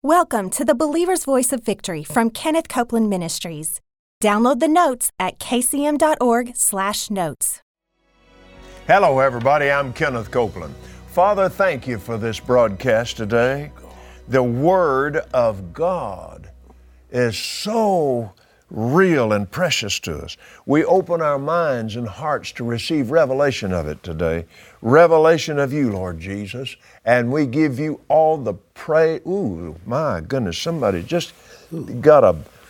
Welcome to the Believer's Voice of Victory from Kenneth Copeland Ministries. Download the notes at kcm.org/notes. Hello, everybody. I'm Kenneth Copeland. Father, thank you for this broadcast today. The Word of God is so real and precious to us. We open our minds and hearts to receive revelation of it today. Revelation of you, Lord Jesus. And we give you all the praise. Ooh, my goodness, somebody just got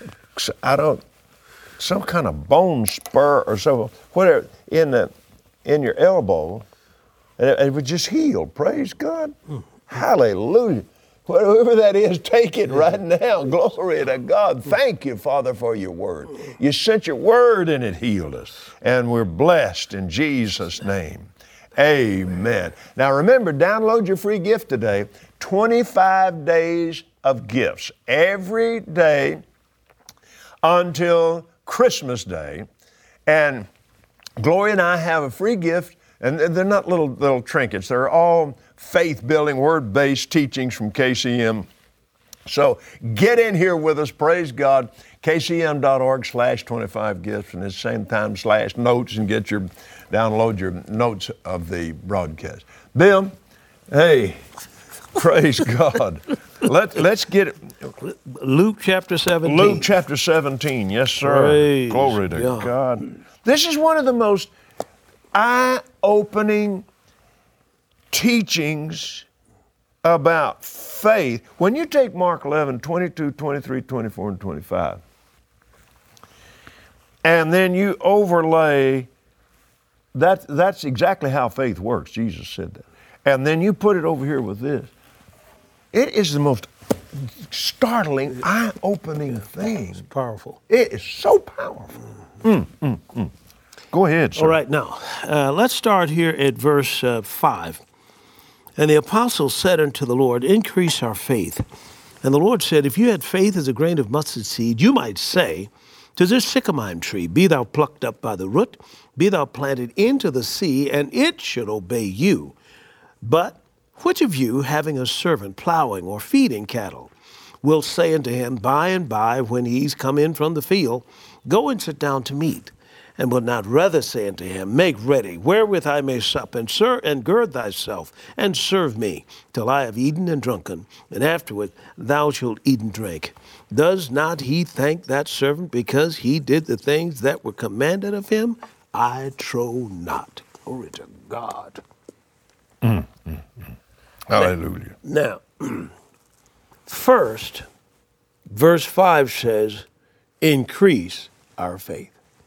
some kind of bone spur or so, whatever, in your elbow. And it was just healed. Praise God. Hallelujah. Whatever that is, take it right now. Glory to God. Thank you, Father, for your word. You sent your word and it healed us. And we're blessed in Jesus' name. Amen. Now remember, download your free gift today. 25 days of gifts. Every day until Christmas Day. And Gloria and I have a free gift. And they're not little trinkets. They're all faith-building, word-based teachings from KCM. So get in here with us, praise God, kcm.org/25gifts, and at the same time /notes, and download your notes of the broadcast. Bill, hey, praise God. Let's get it. Luke chapter 17. Luke chapter 17, yes, sir. Praise Glory to God. This is one of the most eye-opening teachings about faith. When you take Mark 11, 22, 23, 24, and 25, and then you overlay, that's exactly how faith works. Jesus said that. And then you put it over here with this. It is the most startling, eye-opening thing. It's powerful. It is so powerful. Go ahead, sir. All right, now, let's start here at verse 5. And the apostles said unto the Lord, increase our faith. And the Lord said, if you had faith as a grain of mustard seed, you might say to this sycamore tree, be thou plucked up by the root, be thou planted into the sea, and it should obey you. But which of you, having a servant plowing or feeding cattle, will say unto him by and by, when he's come in from the field, go and sit down to meat? And will not rather say unto him, make ready, wherewith I may sup, and gird thyself, and serve me, till I have eaten and drunken, and afterward thou shalt eat and drink. Does not he thank that servant because he did the things that were commanded of him? I trow not. Glory to God. Hallelujah. Now, first, verse 5 says, increase our faith.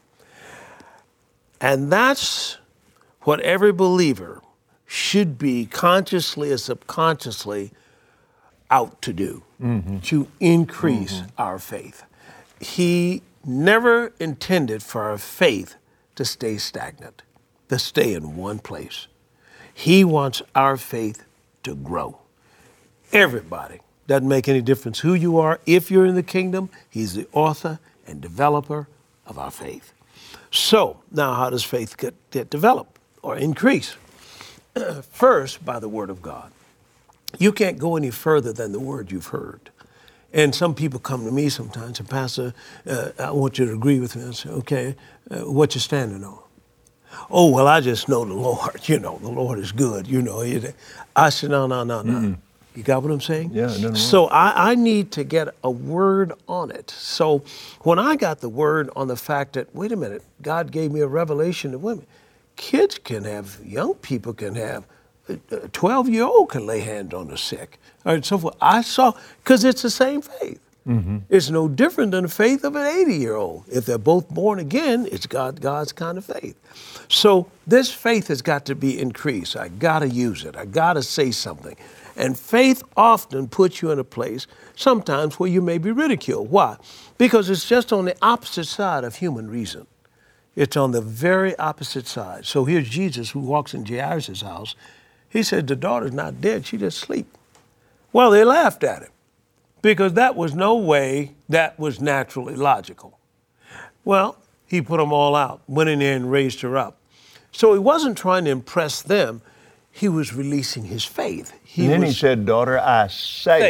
And that's what every believer should be consciously or subconsciously out to do, to increase our faith. He never intended for our faith to stay stagnant, to stay in one place. He wants our faith to grow. Everybody, doesn't make any difference who you are. If you're in the kingdom, he's the author and developer of our faith. So, now how does faith get developed or increase? First, by the Word of God. You can't go any further than the Word you've heard. And some people come to me sometimes and, Pastor, I want you to agree with me. I say, okay, what you standing on? Oh, well, I just know the Lord. The Lord is good. I said, no. You got what I'm saying? Yeah, it doesn't So I need to get a word on it. So when I got the word on the fact that, wait a minute, God gave me a revelation of women. Kids can have, young people can have, a 12-year-old can lay hands on the sick. All right, so forth. I saw, because it's the same faith. It's no different than the faith of an 80-year-old. If they're both born again, it's God's kind of faith. So this faith has got to be increased. I got to use it. I got to say something. And faith often puts you in a place sometimes where you may be ridiculed. Why? Because it's just on the opposite side of human reason. It's on the very opposite side. So here's Jesus who walks in Jairus' house. He said, the daughter's not dead, she just asleep. Well, they laughed at him because that was no way that was naturally logical. Well, he put them all out, went in there and raised her up. So he wasn't trying to impress them. He was releasing his faith. He said, daughter, I say.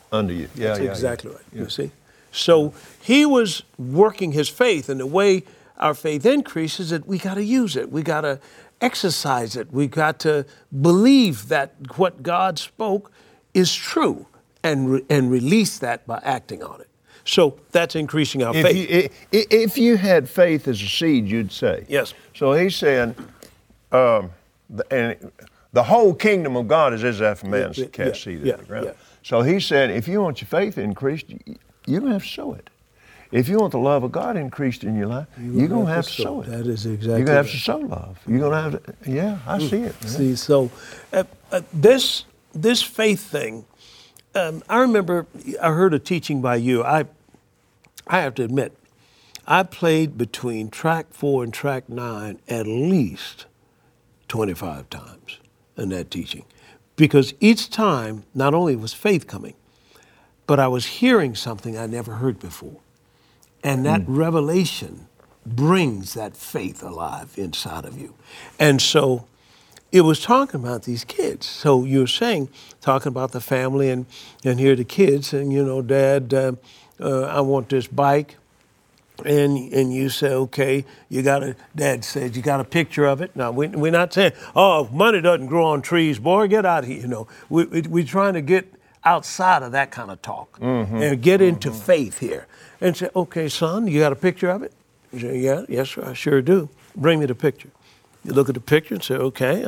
Unto you. Yeah, That's yeah. exactly yeah. right. Yeah. You see? So he was working his faith, and the way our faith increases is that we got to use it. We got to exercise it. We got to believe that what God spoke is true and release that by acting on it. So that's increasing our faith. If you had faith as a seed, you'd say. Yes. So he's saying, and the whole kingdom of God is as if a man cast seed in the ground. Yeah. So he said, if you want your faith increased, you're going to have to sow it. If you want the love of God increased in your life, you're going to have to sow it. That is exactly You're going to have to sow love. You're going to have to, I see it. Man. See, so this faith thing, I remember I heard a teaching by you. I have to admit, I played between track 4 and track 9 at least 25 times in that teaching. Because each time, not only was faith coming, but I was hearing something I never heard before. And that revelation brings that faith alive inside of you. And so it was talking about these kids. So you're saying, talking about the family and here are the kids and, Dad, I want this bike. And you say, okay, Dad says, you got a picture of it. Now, we're not saying, oh, money doesn't grow on trees, boy, get out of here. We're trying to get outside of that kind of talk and get into faith here. And say, okay, son, you got a picture of it? You say, yeah, yes, sir, I sure do. Bring me the picture. You look at the picture and say, okay,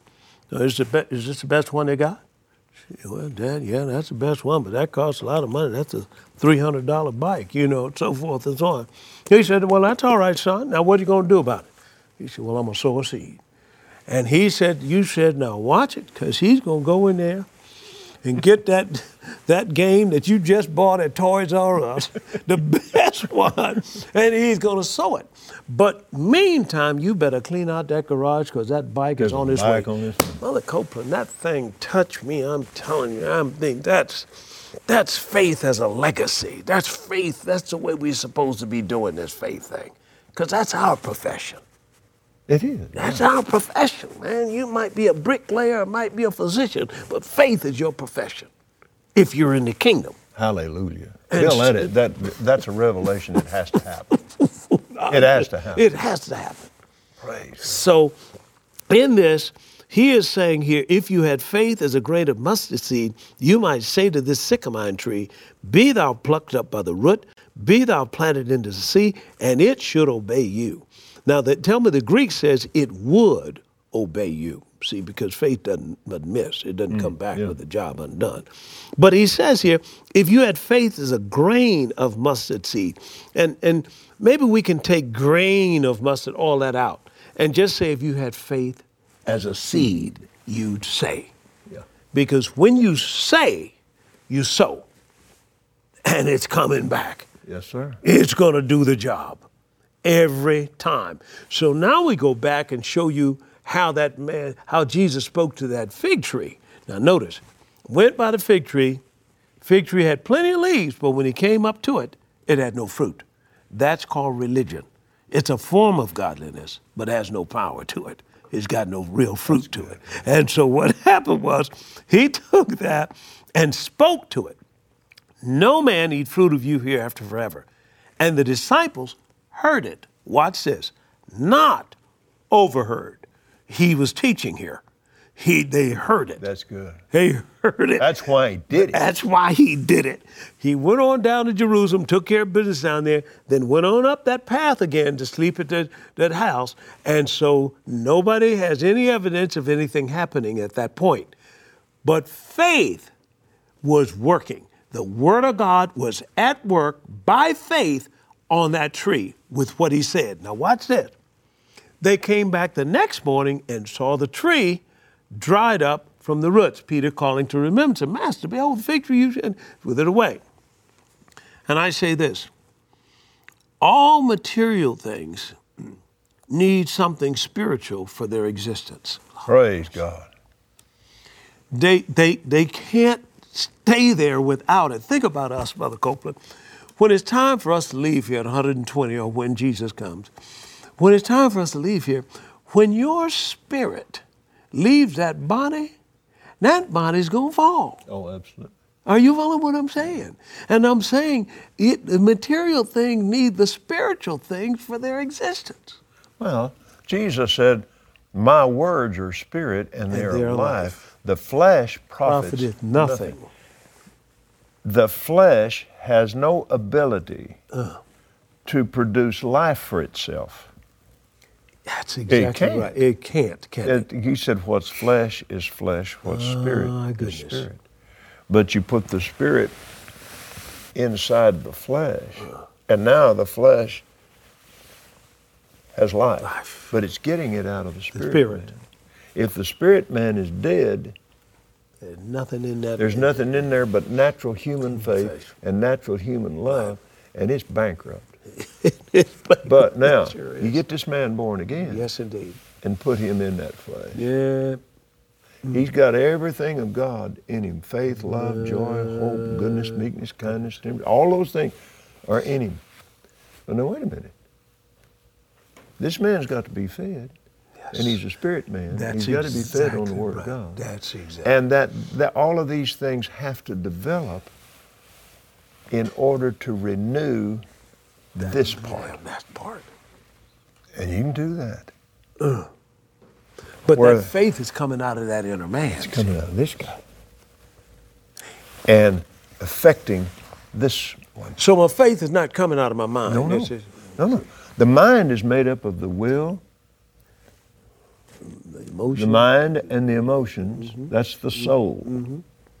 is this the best one they got? Say, well, Dad, yeah, that's the best one, but that costs a lot of money. That's a $300 bike, so forth and so on. He said, well, that's all right, son. Now, what are you going to do about it? He said, well, I'm going to sow a seed. And he said, you said, now watch it, because he's going to go in there and get that game that you just bought at Toys R Us, the best one, and he's going to sow it. But meantime, you better clean out that garage because that bike is on its way. Mother Copeland, that thing touched me. I'm telling you, that's faith as a legacy. That's faith. That's the way we're supposed to be doing this faith thing, because that's our profession. It is. That's our profession, man. You might be a bricklayer, might be a physician, but faith is your profession if you're in the kingdom. Hallelujah. Bill, that's a revelation that has to happen. It has to happen. It has to happen. Praise. So in this, he is saying here, if you had faith as a grain of mustard seed, you might say to this sycamore tree, be thou plucked up by the root, be thou planted into the sea, and it should obey you. Now, tell me the Greek says it would obey you. See, because faith doesn't miss. It doesn't come back with the job undone. But he says here, if you had faith as a grain of mustard seed, and maybe we can take grain of mustard, all that out, and just say if you had faith as a seed, you'd say. Yeah. Because when you say, you sow, and it's coming back. Yes, sir. It's going to do the job. Every time. So now we go back and show you how Jesus spoke to that fig tree. Now notice, went by the fig tree had plenty of leaves, but when he came up to it, it had no fruit. That's called religion. It's a form of godliness, but has no power to it. It's got no real fruit to it. And so what happened was, he took that and spoke to it. No man eat fruit of you hereafter forever. And the disciples heard it. Watch this. Not overheard. He was teaching here. They heard it. That's good. They heard it. That's why he did it. That's why he did it. He went on down to Jerusalem, took care of business down there, then went on up that path again to sleep at that house. And so nobody has any evidence of anything happening at that point. But faith was working. The Word of God was at work by faith on that tree with what he said. Now watch this. They came back the next morning and saw the tree dried up from the roots. Peter calling to remember, said, Master, behold the fig tree, you withered away. And I say this, all material things need something spiritual for their existence. Praise God. They can't stay there without it. Think about us, Brother Copeland. When it's time for us to leave here at 120 or when Jesus comes, when it's time for us to leave here, when your spirit leaves that body's going to fall. Oh, absolutely. Are you following what I'm saying? And I'm saying the material things need the spiritual things for their existence. Well, Jesus said, my words are spirit and they are life. The flesh profiteth nothing. The flesh has no ability to produce life for itself. That's exactly right. It can't, can it? He said, what's flesh is flesh, what's spirit is spirit. But you put the spirit inside the flesh, and now the flesh has life. But it's getting it out of the spirit. Man. If the spirit man is dead, there's nothing in that. There's nothing in there but natural human faith and natural human love, and it's bankrupt. But now, you get this man born again. Yes, indeed. And put him in that flesh. Yeah. He's got everything of God in him. Faith, love, joy, hope, goodness, meekness, kindness, temperance. All those things are in him. But now, wait a minute. This man's got to be fed. Yes. And he's a spirit man. He's got to be fed on the Word of God. That's exactly. And that all of these things have to develop in order to renew this part. Yeah, that part. And you can do that. But that faith is coming out of that inner man. It's coming out of this guy. And affecting this one. So my faith is not coming out of my mind. No. The mind is made up of the will, the mind, and the emotions. Mm-hmm. That's the soul. Mm-hmm.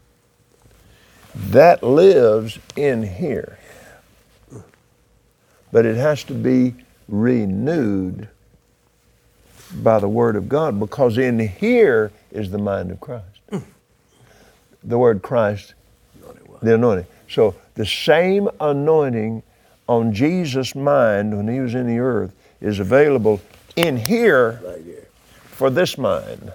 That lives in here. But it has to be renewed by the Word of God, because in here is the mind of Christ. The word Christ, the anointing. So the same anointing on Jesus' mind when he was in the earth is available in here for this mind.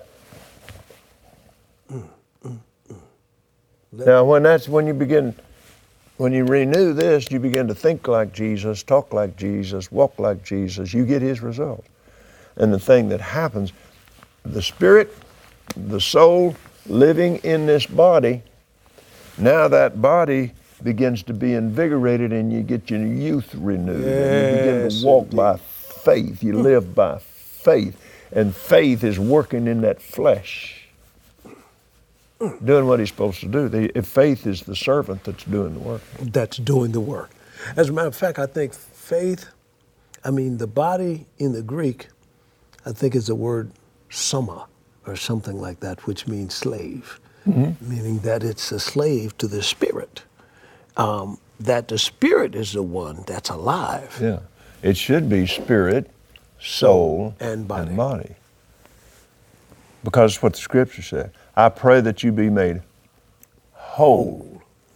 Now when you renew this, you begin to think like Jesus, talk like Jesus, walk like Jesus, you get his result. And the thing that happens, the spirit, the soul living in this body, now that body begins to be invigorated and you get your youth renewed. Yes, and you begin to walk by faith. You live by faith. And faith is working in that flesh, doing what he's supposed to do. If faith is the servant that's doing the work. That's doing the work. As a matter of fact, I think faith, the body in the Greek, I think is the word soma or something like that, which means slave, meaning that it's a slave to the spirit, that the spirit is the one that's alive. Yeah, it should be spirit, soul, and body. Because it's what the scripture said. I pray that you be made whole,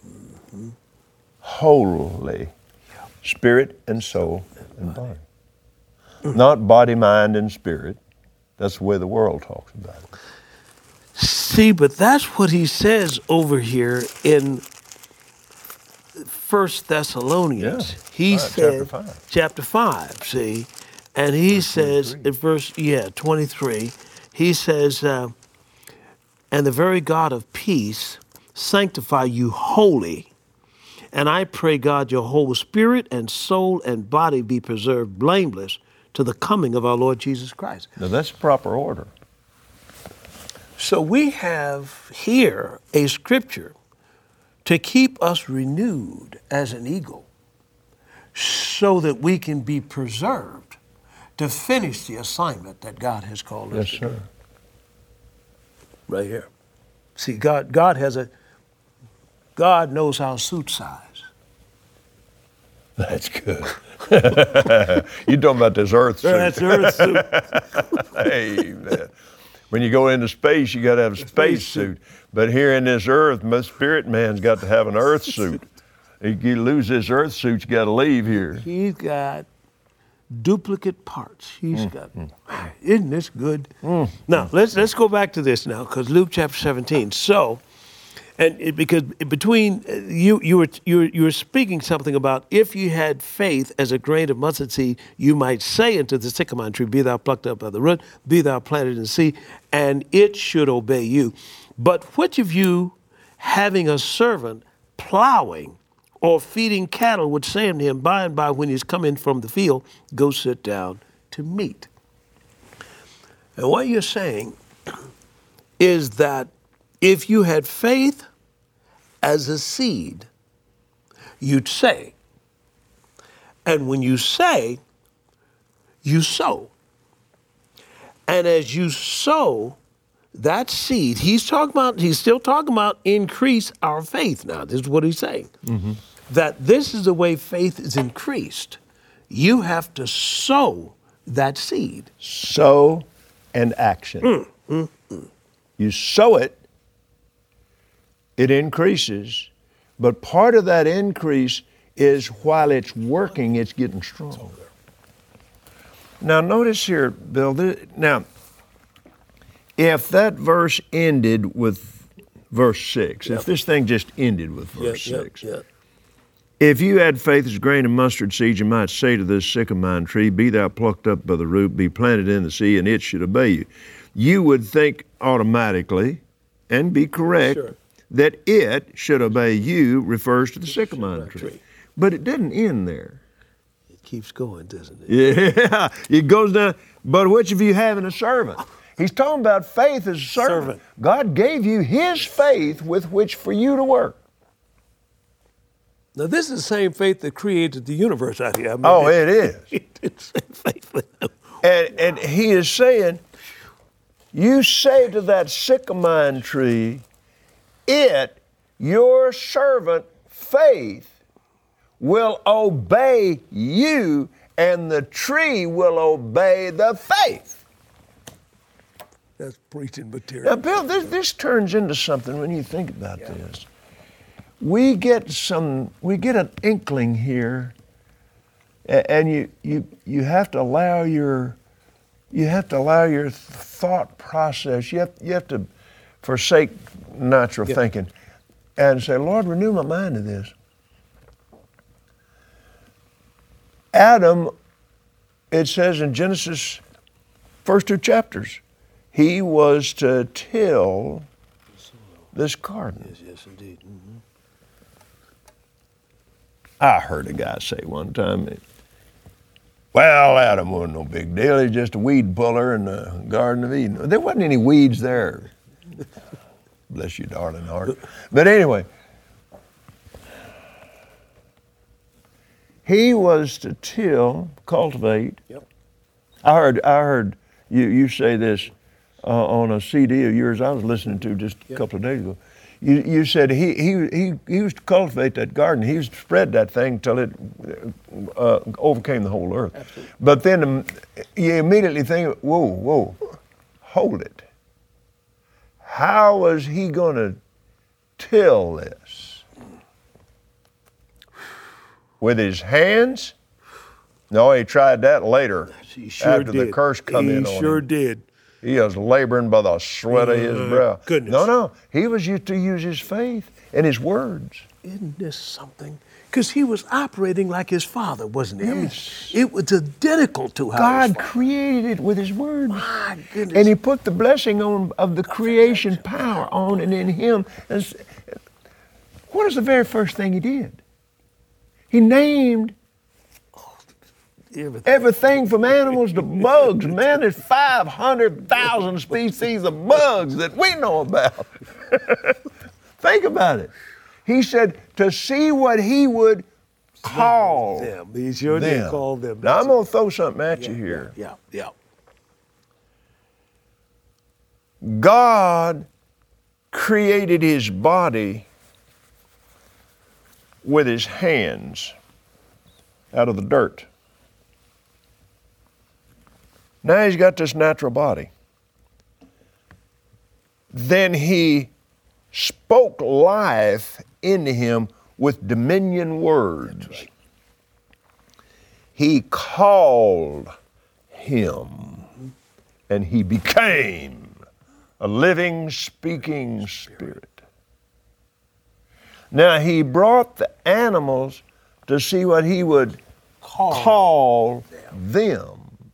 wholly, spirit and soul and body. Not body, mind, and spirit. That's the way the world talks about it. See, but that's what he says over here in 1 Thessalonians. Yeah. He said, chapter 5, see? And he says in verse 23, he says, and the very God of peace sanctify you wholly. And I pray, God, your whole spirit and soul and body be preserved blameless to the coming of our Lord Jesus Christ. Now that's proper order. So we have here a scripture to keep us renewed as an eagle so that we can be preserved to finish the assignment that God has called us to do. Yes, sir. Right here. See, God knows our suit size. That's good. You're talking about this earth suit. That's earth suit. Amen. When you go into space, you got to have a space suit. But here in this earth, most spirit man's got to have an earth suit. You lose this earth suit, you got to leave here. He's got duplicate parts. He's got. Isn't this good? Now let's go back to this now, because Luke chapter 17. So. Because between you were speaking something about if you had faith as a grain of mustard seed, you might say unto the sycamore tree, be thou plucked up by the root, be thou planted in the sea, and it should obey you. But which of you, having a servant plowing or feeding cattle would say unto him by and by when he's coming from the field, go sit down to meat. And what you're saying is that if you had faith as a seed, you'd say. And when you say, you sow. And as you sow that seed, he's still talking about increase our faith now. This is what he's saying. Mm-hmm. That this is the way faith is increased. You have to sow that seed. Sow and action. You sow it, it increases, but part of that increase is while it's working, it's getting stronger. Now notice here, Bill, now, if that verse ended with verse 6, if this thing just ended with verse 6, if you had faith as a grain of mustard seed, you might say to this sycamore tree, be thou plucked up by the root, be planted in the sea, and it should obey you. You would think automatically, and be correct, that it should obey you refers to the sycamore tree. But it didn't end there. It keeps going, doesn't it? Yeah, it goes down. But which of you having a servant? He's talking about faith as a servant. God gave you His faith with which for you to work. Now, this is the same faith that created the universe out here. I mean, it is. It's the same faith with them. And He is saying, you say to that sycamore tree, your servant faith, will obey you, and the tree will obey the faith. That's preaching material. Now, Bill, this turns into something when you think about this. We get an inkling here, and you have to allow your thought process. You have to forsake natural thinking, and say, Lord, renew my mind to this. Adam, it says in Genesis, first 2 chapters, he was to till this garden. Yes, indeed. Mm-hmm. I heard a guy say one time, well, Adam wasn't no big deal. He's just a weed puller in the Garden of Eden. There wasn't any weeds there. Bless you, darling heart. But anyway, he was to till, cultivate. Yep. I heard you say this on a CD of yours I was listening to just a couple of days ago. You said he used to cultivate that garden. He used to spread that thing until it overcame the whole earth. Absolutely. But then you immediately think, whoa, hold it. How was he going to till this? With his hands? No, he tried that later. He sure after did. The curse come in on him. He sure did. He was laboring by the sweat of his brow. Goodness. No, he was used to use his faith and his words. Isn't this something? Because he was operating like his father, wasn't he? Yes. I mean, it was identical to how God created it with his words. My goodness. And he put the blessing of the creation power on and in him. And what is the very first thing he did? He named everything from animals to bugs. Man, there's 500,000 species of bugs that we know about. Think about it. He said to see what he would call them. He sure did call them. Now, I'm going to throw something at you here. Yeah. God created his body with his hands out of the dirt. Now he's got this natural body. Then he spoke life into him with dominion words. Right. He called him, and he became a living, speaking spirit. Now he brought the animals to see what he would call them.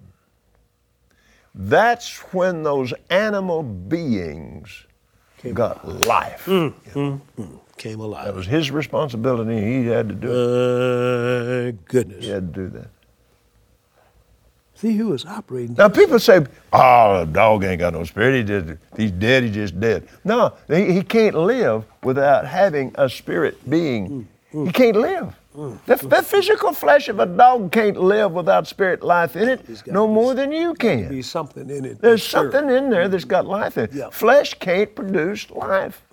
That's when those animal beings got life. Came alive. That was his responsibility. He had to do it. Goodness. He had to do that. See, he was operating. Now people say, "Oh, the dog ain't got no spirit. He's dead. He's just dead." No, he can't live without having a spirit being. He can't live. The physical flesh of a dog can't live without spirit life in it, no more than you can. There's something in it. There's something in there that's got life in it. Yeah. Flesh can't produce life.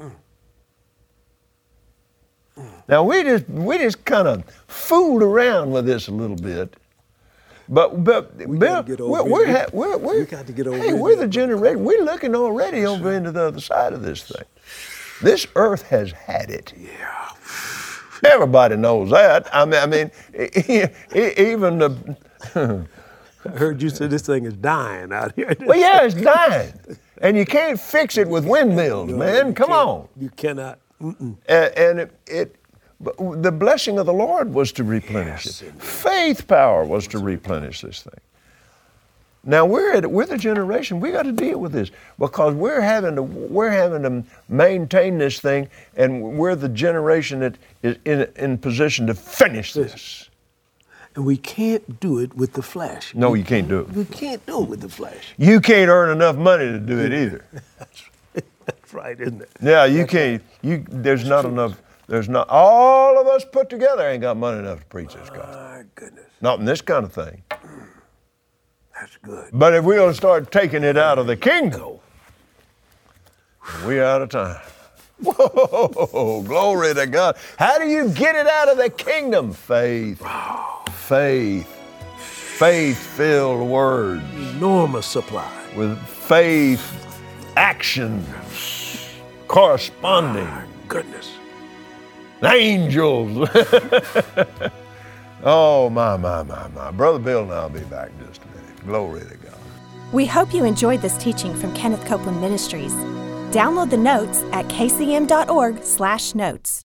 Now we just kind of fooled around with this a little bit, but Bill, we got to get over it. We're the generation. We're looking already over into the other side of this thing. This earth has had it. Yeah. Everybody knows that. I mean, even the. I heard you say this thing is dying out here. Well, yeah, it's dying, and you can't fix it with windmills, man. Come on. You cannot. And but the blessing of the Lord was to replenish it. Indeed. Faith power was to replenish this thing. Now we're the generation, we got to deal with this because we're having to maintain this thing, and we're the generation that is in position to finish this. And we can't do it with the flesh. No, you can't do it. We can't do it with the flesh. You can't earn enough money to do it either. That's right, isn't it? Yeah, you can't. There's not enough. There's not. All of us put together ain't got money enough to preach this gospel. My goodness. Not in this kind of thing. That's good. But if we're going to start taking it out of the kingdom, we're out of time. Whoa, glory to God. How do you get it out of the kingdom? Faith. Faith. Faith-filled words. Enormous supply. With faith actions corresponding. My goodness. Angels. Oh, my. Brother Bill and I'll be back in just a minute. Glory to God. We hope you enjoyed this teaching from Kenneth Copeland Ministries. Download the notes at kcm.org/notes.